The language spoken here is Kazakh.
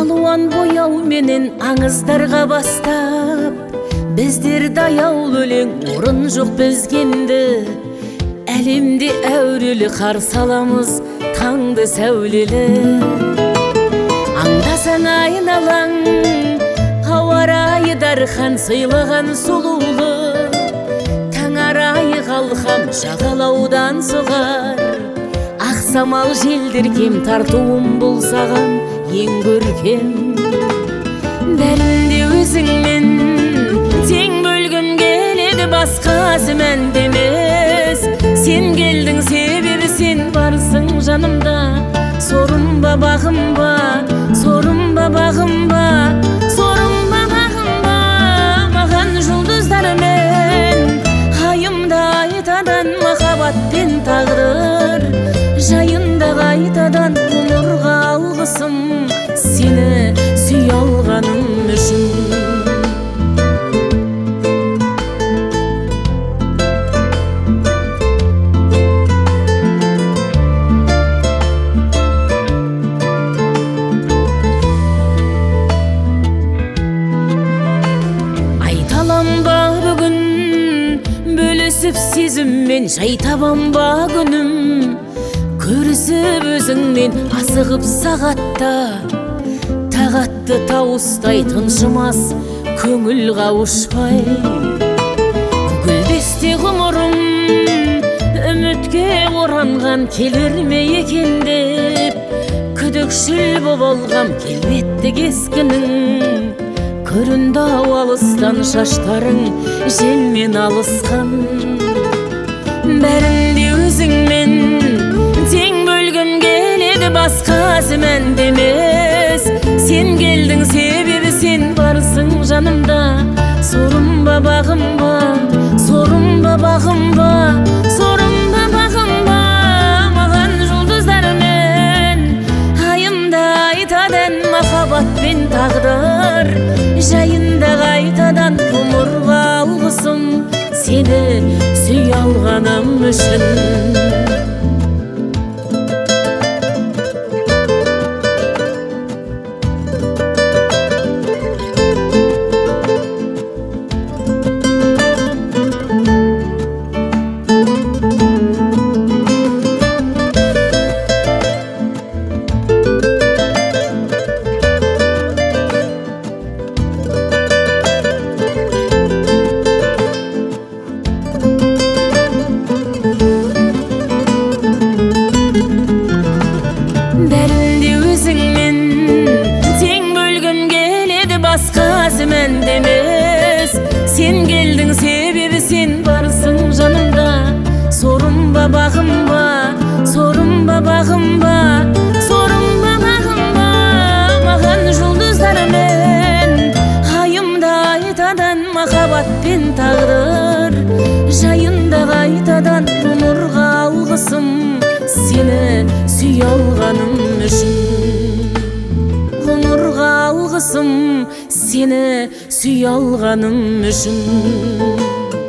алуан бояу менен аңыздарға бастап, біздер даяул өлең орын жоқ безгенде, әлемде әурелі қарсы аламыз таңды сәулелі. Аңдасаң айналаң, ауа райы дархан сыйлаған сұлулы, таң арайы қалқам жағалаудан соғар, ақсамал желдіркем тартуым бұл саған ең көркем. Бәрінде өзіңмен тең бөлгім келеді, басқасы мәнде емес. Сен келдің себебі сен барсың жанымда, сорым ба бағым ба, сорым ба бағым ба, сорым ба бағым ба. Маған жұлдыздармен айымда айтадан махаббатпен тағдыр, жайында қайтадан ғұмырға алғысым сені сүй алғаным үшін. Айталам ба бүгін бөлісіп сезіммен, жай табам ба күнім көрісіп өзіңмен асығып сағатта, тағатты тауыстай тыншымас көңіл қауышпай. Гүлдесте ғұмырым үмітке оранған, келер ме екен деп күдікшіл боп алғам. Келбетті кескінің көрінді ау алыстан, шаштарың желмен алысқан. Бәрінде өзіңмен тең бөлгім келеді, басқасы мәнде емес. Сен келдің себебі сен барсың жанымда, сорым ба бағым ба, сорым ба бағым ба, сорым ба бағым ба. Маған жұлдыздармен айымда айтадан махаббатпен тағдыр, жайында қайтадан ғұмырға алғысым сені сүй алғаным үшін. Бәрінде өзіңмен тең бөлгім келеді, басқасы мәнде емес. Сен келдің себебі сен барсың жанымда, сорым ба бағым ба, сорым ба бағым ба, сорым ба бағым ба. Маған жұлдыздармен айымда айтадан махаббатпен тағдыр, жайында қайтадан ғұмырға алғысым сені сүй алғаным үшін. Ғұмырға алғысым сені сүй алғаным үшін.